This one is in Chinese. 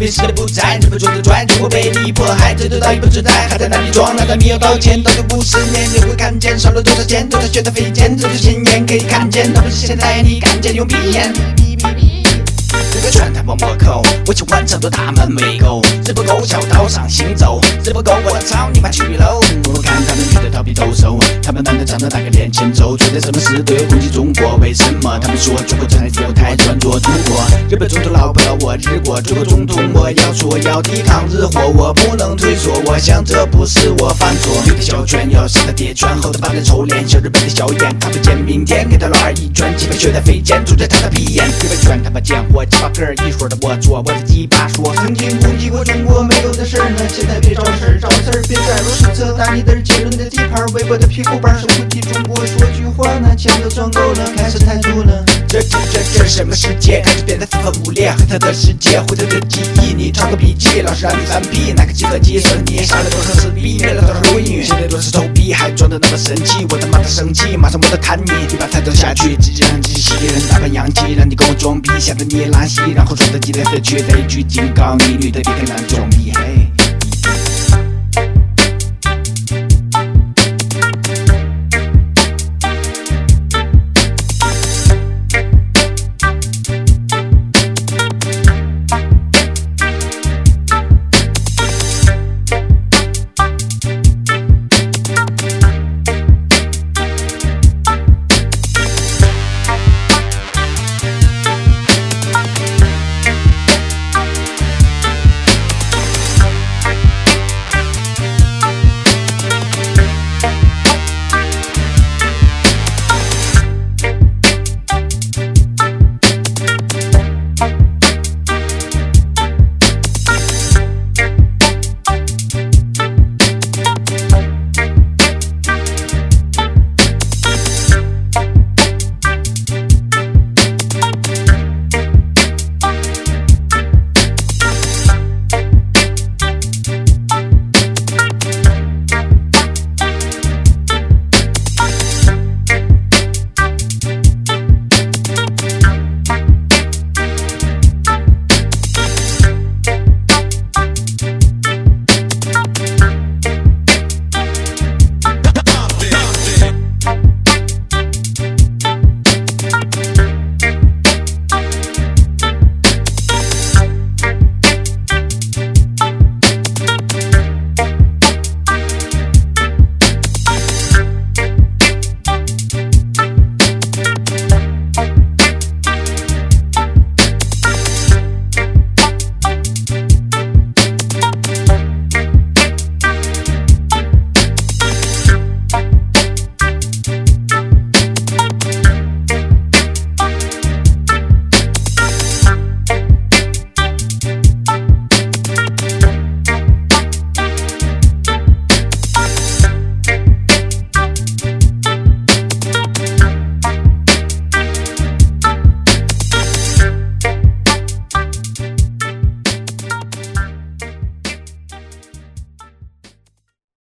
明实力不在，日不做的赚，中国被你迫害，这都道义不存在，还在那里装，难道你要道歉？到底50年你会看见，烧了多少钱，多少血的飞溅，这就信念可以看见，那不是现在你看见用鼻烟。这个拳头摸摸口，我喜欢争夺他们没够，日不够小道上行走，日不够我操你妈去喽！我看他们女的逃避抖擞，他们男的唱的那个脸前奏，做点什么事都有攻击中国，为什么他们说中国才有太专做中国？日本总统老不了我日过，中国总统我要说要抵抗日货，我不能退缩，我想这不是我犯错。有的小拳要上了铁拳，后头把人臭脸，小日本的笑颜看不见明天，给他老二一拳，几百血的飞溅，住在他的鼻眼，日本拳他妈见火，鸡巴个一说的我做，我的鸡巴说。曾经攻击过中国没有的事儿呢，现在别找事儿，找事儿别再入史册，打你的是杰伦的地盘，微博的皮肤板，是不替中国说句话呢，钱都赚够了，开始态度呢。这是什么世界？开始变得四分五裂，黑色的世界，灰色的记忆，你抄个笔记，老师让你翻批，哪个计算机算你杀了多少死逼，灭了多少妇女，现在都是臭逼，还装得那么神气，我他妈的生气，马上我都砍你，你把菜刀下去，直接让机器人打扮洋气，让你跟我装逼，吓得你拉稀，然后说的记得死去，再一句警告你，女的别跟男装逼，嘿。